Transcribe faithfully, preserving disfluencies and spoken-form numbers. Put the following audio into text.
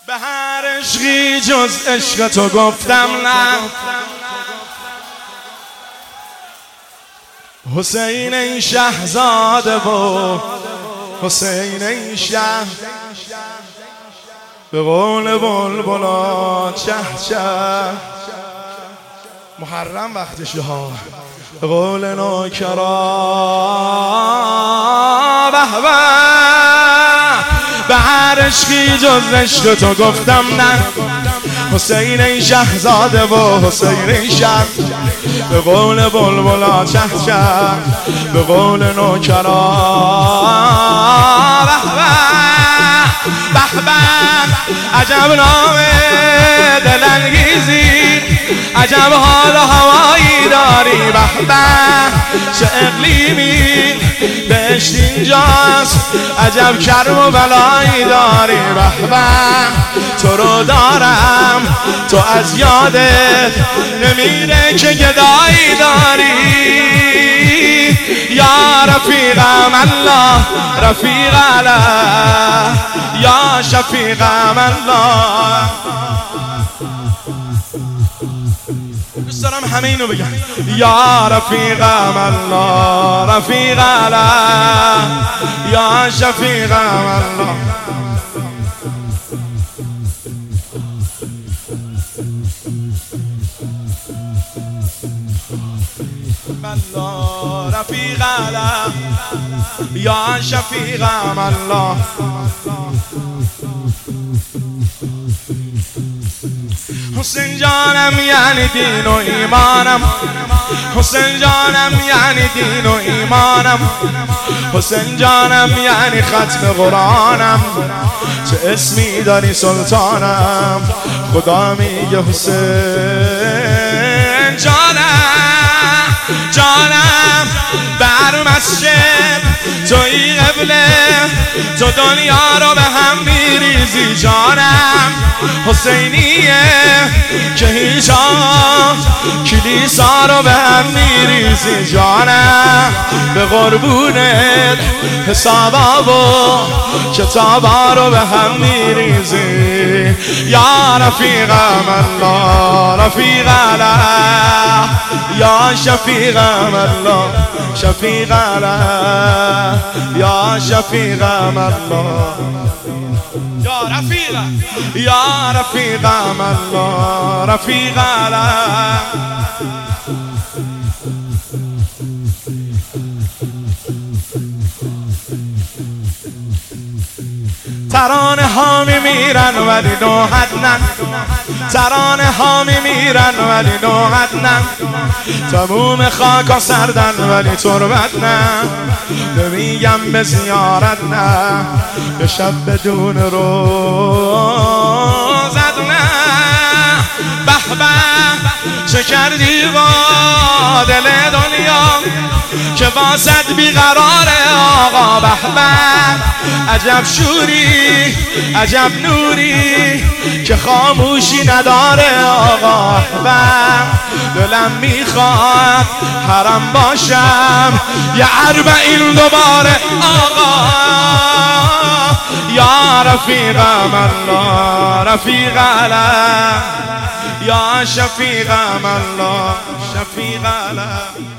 به هر عشقی جز عشق تو گفتم نه. حسین این شهزاده و حسین این شهر، به قول بلبلا چه چه. محرم وقتشه ها، به قول نوکرا به به. به هر عشقی جز عشق تو گفتم نه. حسین این شهزاده و حسین این شهر، به قول بلبلا چه چه، به قول نوکرا به به به به. عجب نام دلانگیزی، عجب حال و هوایی داری. به به چه اقلیمی بهشت اینجاست، عجب کرم و بلایی داری. به به تو رو دارم، تو از یادت نمیره که گدایی داری. یا رفیقم الله رفیق الله، یا شفیقم الله. دوست دارم همه اینو بگم. یا رفیقم الله رفیق الله، یا شفیقم الله. الله رفیق الله، یا شفیقم الله. حسین جانم یعنی دین و ایمانم، حسین جانم یعنی دین و ایمانم، حسین جانم یعنی ختم قرآنم. چه اسمی داری سلطانم، خدا میگه حسین جانم جانم. بر مسجد توی قبله، تو دنیا رو به هم میریزی جانم. حسینیه که هیچ کلیسا رو به هم میریزی جانم. به قربونت حسابا و کتابا رو به هم میریزی. یا رفیقم الله رفیق الله، یا شفیقم الله شفیق الله، یا شفیقم الله. یا رفیقم یا رفیقم الله رفیق الله. ترانه ها میمیرن ولی نوحد نه، ترانه ها میمیرن ولی نوحد نه. تموم خاک سردن ولی تربت نه. نمیگم به زیارت نه، به شب بدون روزت نه. به به چه کردی با دل دنیا که واسد بیقرار آقا. به به عجب شوری عجب نوری که خاموشی نداره آقا. به دلم میخواد حرم باشم یه اربعین دوباره آقا. یا رفیقم الله رفیق الله، یا شفیقم الله شفیق الله.